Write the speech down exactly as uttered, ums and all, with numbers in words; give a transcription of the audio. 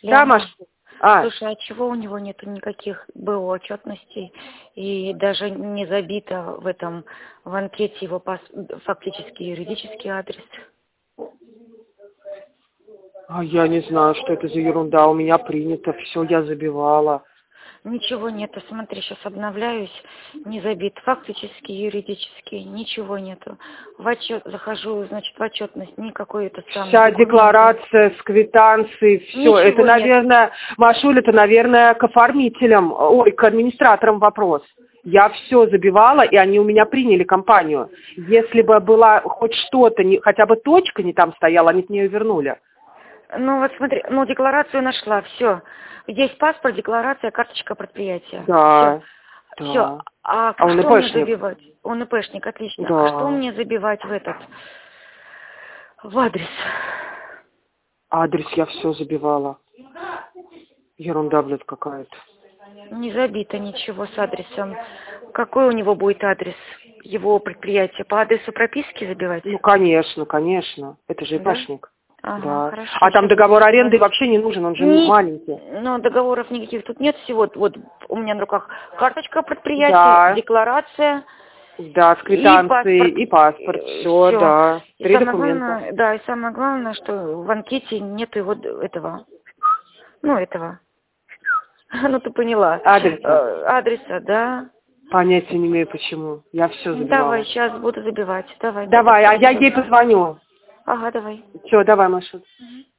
Да, Маш? А. Слушай, а чего у него нету никаких БО отчетностей и даже не забито в этом, в анкете его пас, фактически юридический адрес? А я не знаю, что это за ерунда. У меня принято, все я забивала. Ничего нету. Смотри, сейчас обновляюсь. Не забит. Фактически, юридически. Ничего нету. В отчет захожу, значит, в отчетность. Никакой это самый Вся документ. декларация с квитанцией, все. Ничего Это, нет. наверное, Машуль, это, наверное, к оформителям, ой, к администраторам вопрос. Я все забивала, и они у меня приняли компанию. Если бы была хоть что-то, не, хотя бы точка не там стояла, они мне ее вернули. Ну вот смотри, ну декларацию нашла, все. Есть паспорт, декларация, карточка предприятия. Да. Все. Да. Все. А, А он что мне ИПшник? забивать? Он ИПшник, отлично. Да. А что мне забивать в этот? В адрес? Адрес я все забивала. Ерунда, блядь, какая-то. Не забито ничего с адресом. Какой у него будет адрес его предприятия? По адресу прописки забивать? Ну, конечно, конечно. Это же Да? ИПшник. Ага, Да. хорошо. А там Сейчас договор буду аренды забивать. вообще не нужен, он же Не, маленький. ну, договоров никаких тут нет. Всего вот у меня на руках карточка предприятия, Да. декларация. Да, с квитанцией И и паспорт. Все, все. да. И Три самое документа. главное, да, и самое главное, что в анкете нет его д- этого. Ну, этого. Ну, ты поняла. Адреса. Э, Адреса, да. Понятия не имею почему. Я все забивала. Давай, сейчас буду забивать. Давай. Давай, а я Спасибо. ей позвоню. Ага, давай. Все, давай, Маша. Мгм.